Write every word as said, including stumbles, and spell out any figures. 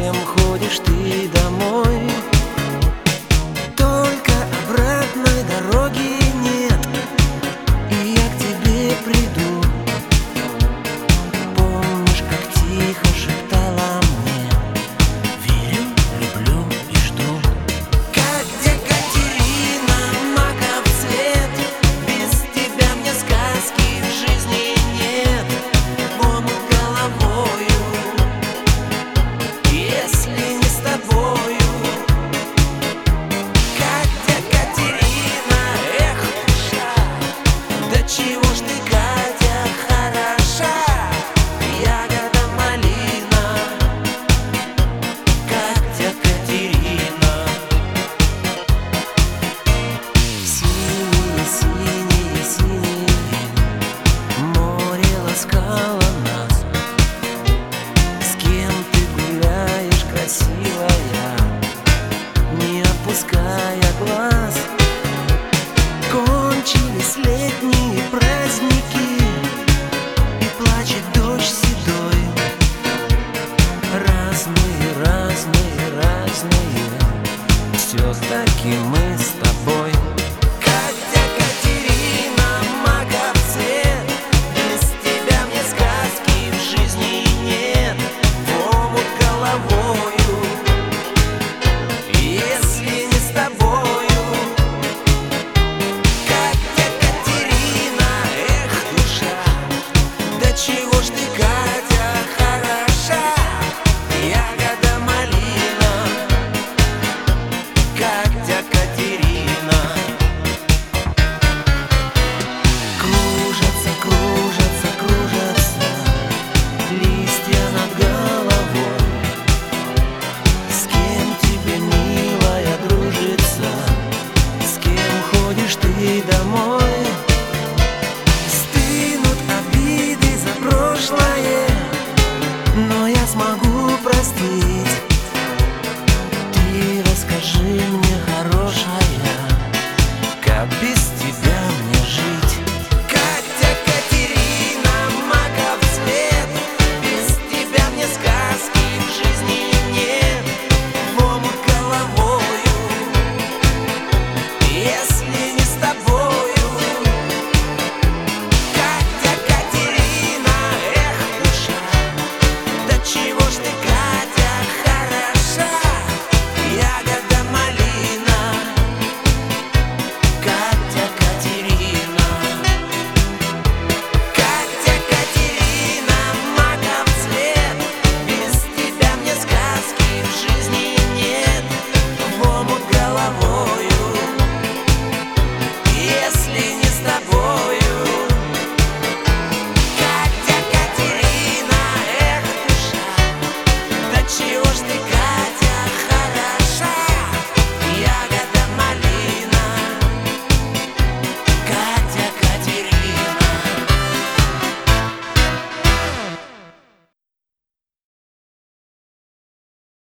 кем ходишь ты домой? Только обратной дороги нет, и я к тебе приду. Помнишь, как тихо шептала мне: верю, люблю и жду. Катя, Катерина, маков цвет, без тебя мне сказки в жизни нет. В омут головою, если не с тобою. Катя, Катерина, эх, душа, да чего ж ты, Катя, хороша. Ягода малина, Катя, Катерина. Синие, синие, синие море ласкало нас. С кем ты гуляешь, красивая, не опуская глаз? Кончились летние праздники, и плачет дождь седой. Разные, разные, разные, все-таки мы с тобой. Катя, Катерина, маков цвет, без тебя мне сказки в жизни нет. В омут головою, если не с тобою. Катя, Катерина, эх, душа, да чего ж ты, Катя, хороша. Ягода малина, Катя, Катерина. Кружатся, кружатся, кружатся листья над головой. С кем тебе, милая, дружится? С кем ходишь ты домой? Стынут обиды за прошлое, но я смогу простить. Ты расскажи мне, хорошая, как без тебя мне жить? Катя, Катерина, маков цвет, без тебя мне сказки в жизни нет. В омут головою, если не с тобою. Катя, Катерина, эх, душа, да чего ж ты, Катя, хороша. Ягода малина, Катя, Катерина. Катя, Катерина, маков цвет, без тебя мне сказки в жизни нет. В омут головою, если не с тобою. Катя, Катерина, эх, душа, да чего ж ты, Катя,